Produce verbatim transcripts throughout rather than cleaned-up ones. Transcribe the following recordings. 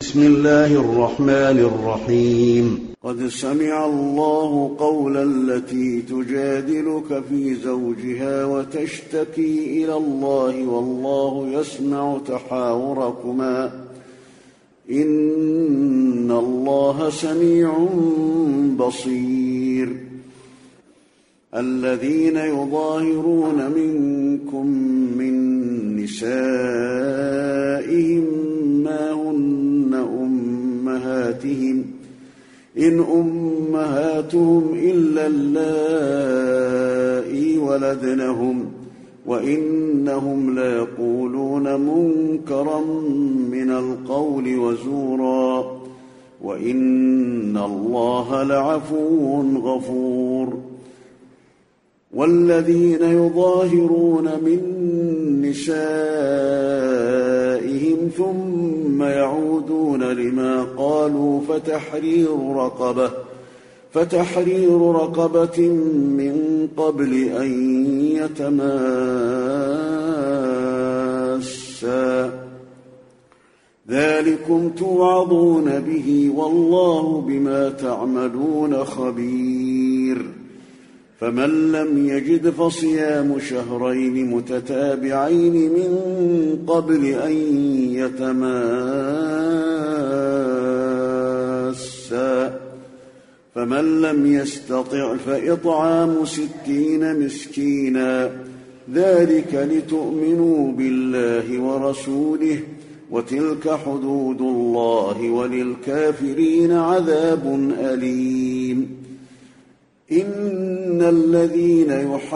بسم الله الرحمن الرحيم. قد سمع الله قول التي تجادلك في زوجها وتشتكي إلى الله والله يسمع تحاوركما إن الله سميع بصير. الذين يظاهرون منكم من نسائهم ما هن أمهاتهم إن أمهاتهم إلا اللائي ولدنهم وإنهم ليقولون منكرا من القول وزورا وإن الله لعفو غفور. والذين يظاهرون من نسائهم ثم يعودون لما قالوا فتحرير رقبة فتحرير رقبة من قبل أن يتماسا ذلكم توعظون به والله بما تعملون خبير. فمن لم يجد فصيام شهرين متتابعين من قبل أن يتماسا فمن لم يستطع فإطعام ستين مسكينا ذلك لتؤمنوا بالله ورسوله وتلك حدود الله وللكافرين عذاب أليم. إن الذين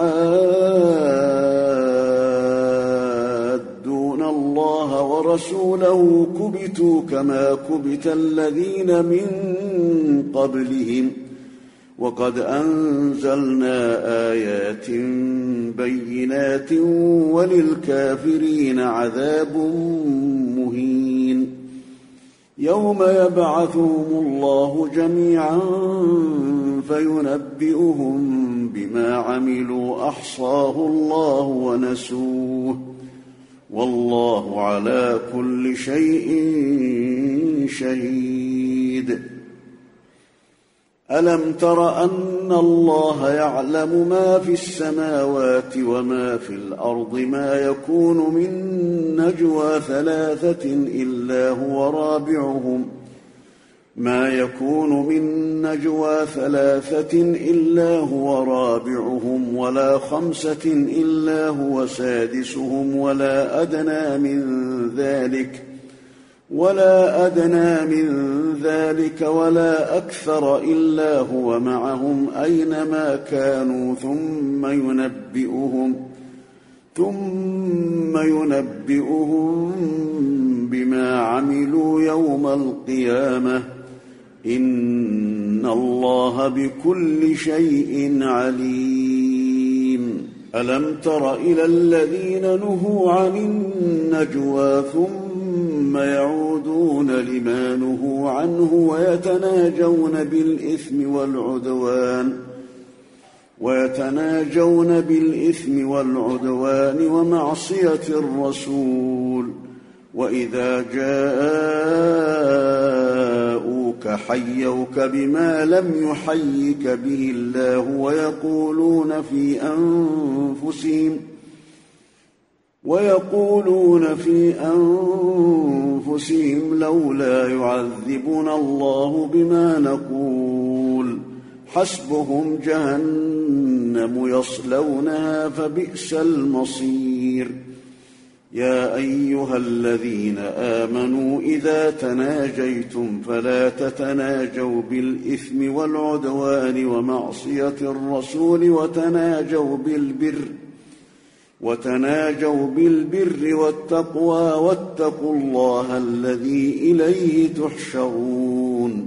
يحادون الله ورسوله كبتوا كما كبت الذين من قبلهم وقد أنزلنا آيات بينات وللكافرين عذاب مهين. يوم يبعثهم الله جميعا فينبئهم بما عملوا أحصاه الله ونسوه والله على كل شيء شهيد. ألم تر أن الله يعلم ما في السماوات وما في الأرض ما يكون من نجوى ثلاثة إلا هو رابعهم ما يكون من نجوى ثلاثة إلا هو رابعهم ولا خمسة إلا هو سادسهم ولا أدنى من ذلك ولا أدنى من ذلك ولا أكثر إلا هو معهم أينما كانوا ثم ينبئهم ثم ينبئهم بما عملوا يوم القيامة إن الله بكل شيء عليم. ألم تر إلى الذين نهوا عن النجوى ثم يعودون لما نهوا عنه ويتناجون بالإثم والعدوان ويتناجون بالإثم والعدوان ومعصية الرسول وإذا جاءوك حيوك بما لم يحيك به الله ويقولون في أنفسهم ويقولون في أنفسهم لولا يعذبنا الله بما نقول حسبهم جهنم يصلونها فبئس المصير. يا أيها الذين آمنوا إذا تناجيتم فلا تتناجوا بالإثم والعدوان ومعصية الرسول وتناجوا بالبر وتناجوا بالبر والتقوى واتقوا الله الذي إليه تحشرون.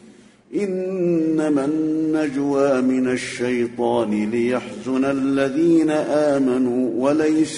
إنما النجوى من الشيطان ليحزن الذين آمنوا وليس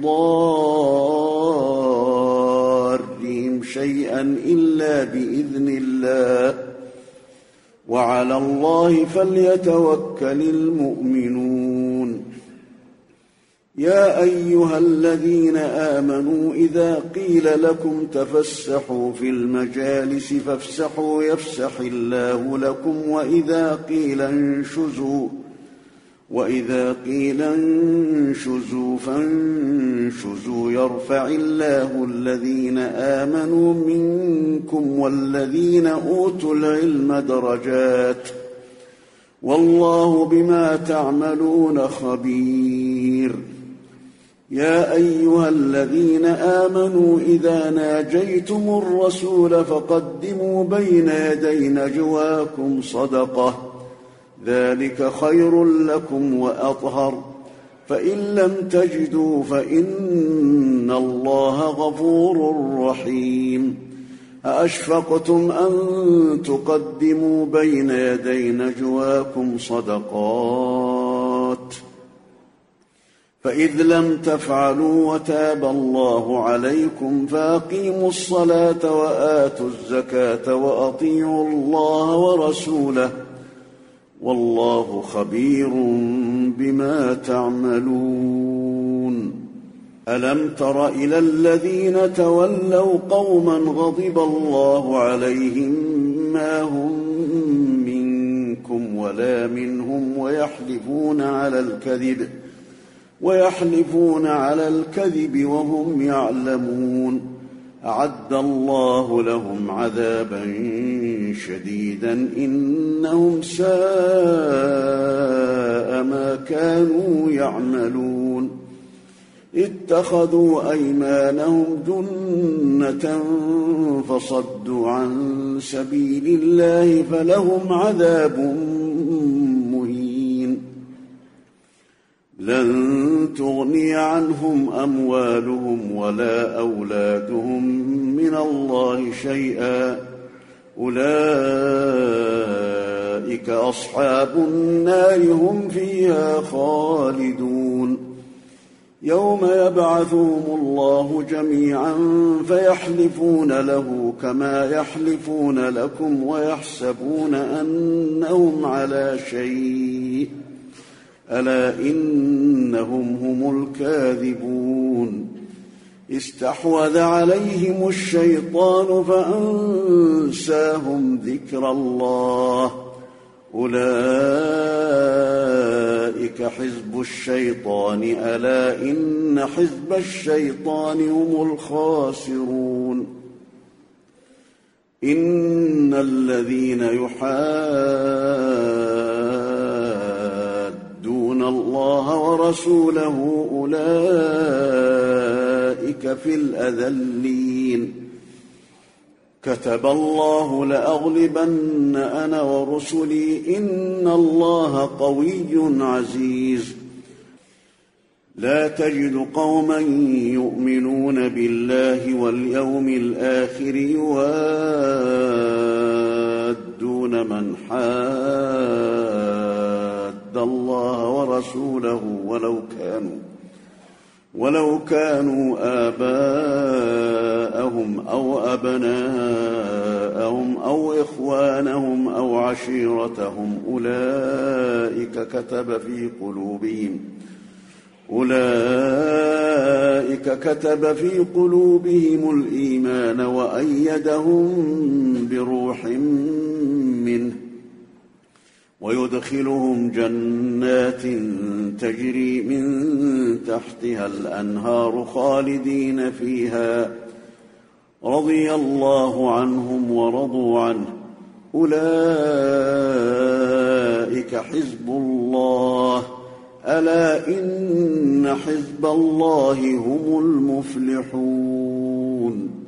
بضارهم شيئا إلا بإذن الله وعلى الله فليتوكل المؤمنون. يا أيها الذين آمنوا إذا قيل لكم تفسحوا في المجالس فافسحوا يفسح الله لكم وإذا قيل انشزوا وإذا قيل انشزوا فانشزوا يرفع الله الذين آمنوا منكم والذين أوتوا العلم درجات والله بما تعملون خبير. يا أيها الذين آمنوا إذا ناجيتم الرسول فقدموا بين يدي نجواكم صدقة ذلك خير لكم وأطهر فإن لم تجدوا فإن الله غفور رحيم. أأشفقتم أن تقدموا بين يدي نجواكم صدقات فإذ لم تفعلوا وتاب الله عليكم فأقيموا الصلاة وآتوا الزكاة وأطيعوا الله ورسوله والله خبير بما تعملون. ألم تر إلى الذين تولوا قوما غضب الله عليهم ما هم منكم ولا منهم ويحلفون على الكذب ويحلفون على الكذب وهم يعلمون أعد الله لهم عذابا شديدا إنهم ساء ما كانوا يعملون. اتخذوا أيمانهم جنة فصدوا عن سبيل الله فلهم عذاب مهين. لن تغني عنهم أموالهم ولا أولادهم من الله شيئا أولئك أصحاب النار هم فيها خالدون. يوم يبعثهم الله جميعا فيحلفون له كما يحلفون لكم ويحسبون أنهم على شيء ألا إنهم هم الكاذبون. استحوذ عليهم الشيطان فأنساهم ذكر الله أولئك حزب الشيطان ألا إن حزب الشيطان هم الخاسرون. إن الذين يحادون الله ورسوله أولئك في الأذلين. كتب الله لأغلبن أنا ورسلي إن الله قوي عزيز. لا تجد قوما يؤمنون بالله واليوم الآخر يوادون من حاد الله ورسوله ولو كانوا ولو كانوا آباءهم أو أبناءهم أو إخوانهم أو عشيرتهم أولئك كتب في قلوبهم أولئك كتب في قلوبهم الإيمان وأيدهم بروح منه ويدخلهم جنات تجري من تحتها الأنهار خالدين فيها رضي الله عنهم ورضوا عنه أولئك حزب الله ألا إن حزب الله هم المفلحون.